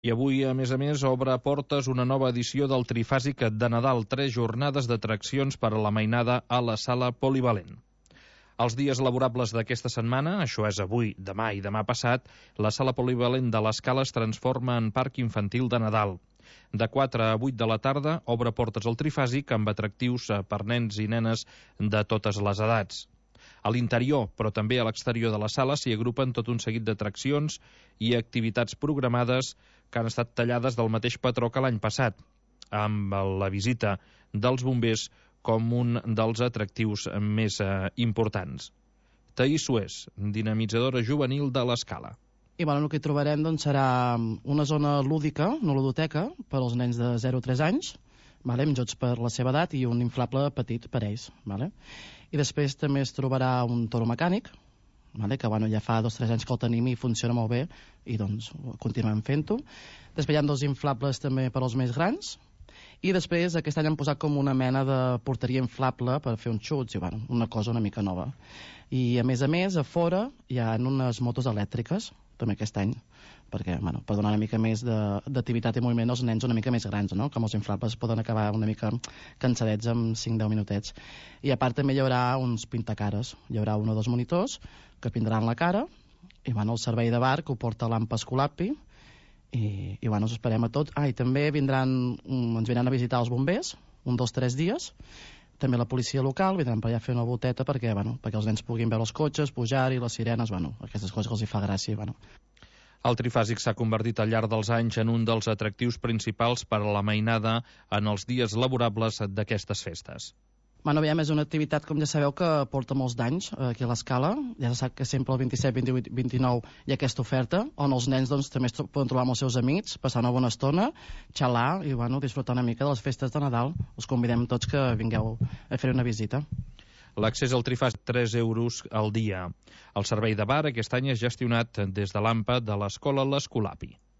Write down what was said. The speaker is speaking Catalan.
I avui, a més, obre portes una nova edició del Trifàsic de Nadal, 3 jornades d'atraccions per a la mainada a la sala polivalent. Els dies laborables d'aquesta setmana, això és avui, demà i demà passat, la sala polivalent de l'Escala es transforma en parc infantil de Nadal. De 4 a 8 de la tarda obre portes el Trifàsic amb atractius per nens i nenes de totes les edats. A l'interior, però també a l'exterior de la sala, s'hi agrupen tot un seguit d'atraccions i activitats programades que han estat tallades del mateix patró que l'any passat, amb la visita dels bombers com un dels atractius més importants. Taís Suez, dinamitzadora juvenil de l'Escala. I el que hi trobarem serà una zona lúdica, una ludoteca, per als nens de 0 a 3 anys, amb jocs per la seva edat i un inflable petit per ells. I després també es trobarà un toro mecànic, que ja fa 2 o 3 anys que el tenim i funciona molt bé, i continuem fent-ho. Després hi ha 2 inflables també per als més grans, i després aquest any han posat com una mena de porteria inflable per fer uns xuts, i una cosa una mica nova. I a més, a fora hi ha unes motos elèctriques, també aquest any, perquè, per donar una mica més d'activitat i moviment als nens una mica més grans, no? Com els inflables poden acabar una mica cansadets en 5-10 minutets. I a part també hi haurà uns pintacares, hi haurà 1 o 2 monitors que pintaran la cara, i el servei de bar que ho porta l'AMPA Escolapi, i us esperem a tots. I també ens vindran a visitar els bombers, 1, 2, 3 dies, també la policia local, vindran per allà a fer una volteta perquè els nens puguin veure els cotxes, pujar-hi, les sirenes, aquestes coses que els hi fa gràcia. El Trifàsic s'ha convertit al llarg dels anys en un dels atractius principals per a la mainada en els dies laborables d'aquestes festes. Aviam, és una activitat, com ja sabeu, que porta molts d'anys aquí a l'Escala. Ja se sap que sempre el 27, 28, 29 hi ha aquesta oferta, on els nens també es poden trobar amb els seus amics, passar una bona estona, xalar i disfrutar una mica de les festes de Nadal. Us convidem tots que vingueu a fer una visita. L'accés al Trifàsic, 3 euros al dia. El servei de bar aquest any és gestionat des de l'AMPA de l'Escola l'Escolapi.